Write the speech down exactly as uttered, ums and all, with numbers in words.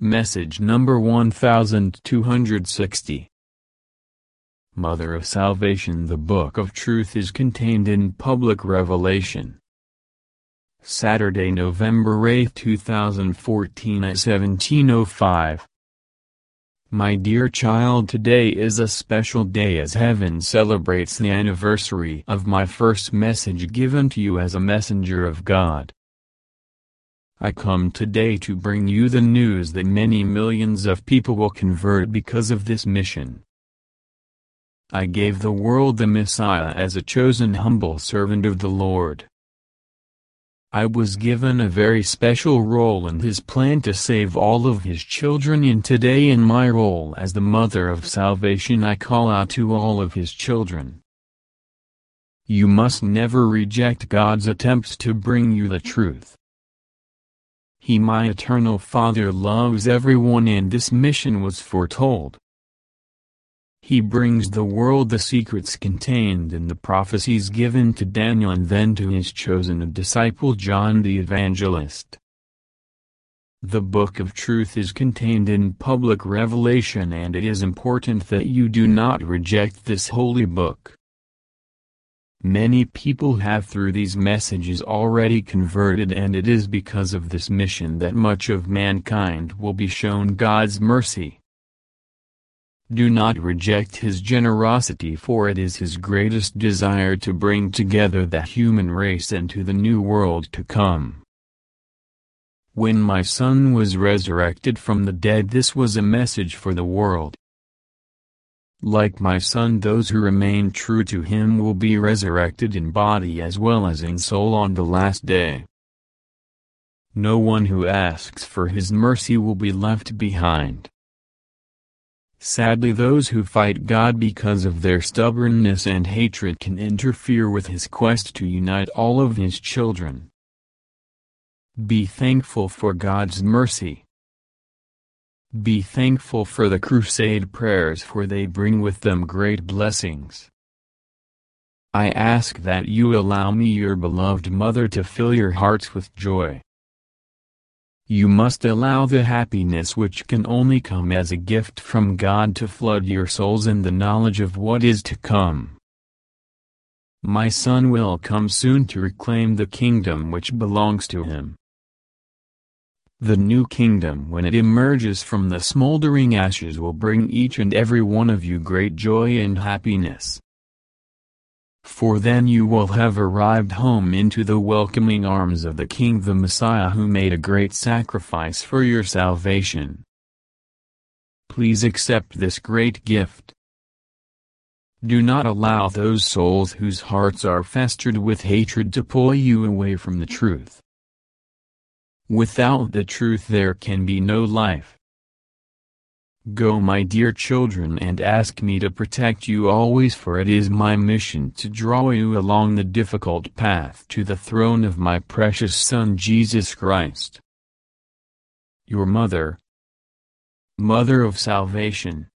Message number one thousand two hundred sixty. Mother of Salvation. The Book of Truth is contained in Public Revelation. Saturday, November eighth two thousand fourteen at seventeen oh five. My dear child, today is a special day as heaven celebrates the anniversary of my first message given to you as a messenger of God. I come today to bring you the news that many millions of people will convert because of this mission. I gave the world the Messiah as a chosen humble servant of the Lord. I was given a very special role in His plan to save all of His children, and today in my role as the Mother of Salvation I call out to all of His children. You must never reject God's attempts to bring you the truth. He, my eternal Father, loves everyone, and this mission was foretold. He brings the world the secrets contained in the prophecies given to Daniel and then to His chosen disciple John the Evangelist. The Book of Truth is contained in Public Revelation, and it is important that you do not reject this holy book. Many people have through these messages already converted, and it is because of this mission that much of mankind will be shown God's mercy. Do not reject His generosity, for it is His greatest desire to bring together the human race into the new world to come. When my Son was resurrected from the dead, this was a message for the world. Like my Son, those who remain true to Him will be resurrected in body as well as in soul on the last day. No one who asks for His mercy will be left behind. Sadly, those who fight God because of their stubbornness and hatred can interfere with His quest to unite all of His children. Be thankful for God's mercy. Be thankful for the crusade prayers, for they bring with them great blessings. I ask that you allow me, your beloved mother, to fill your hearts with joy. You must allow the happiness which can only come as a gift from God to flood your souls in the knowledge of what is to come. My Son will come soon to reclaim the kingdom which belongs to Him. The new kingdom, when it emerges from the smoldering ashes, will bring each and every one of you great joy and happiness. For then you will have arrived home into the welcoming arms of the King, the Messiah, who made a great sacrifice for your salvation. Please accept this great gift. Do not allow those souls whose hearts are festered with hatred to pull you away from the truth. Without the truth there can be no life. Go, my dear children, and ask me to protect you always, for it is my mission to draw you along the difficult path to the throne of my precious Son Jesus Christ. Your Mother, Mother of Salvation.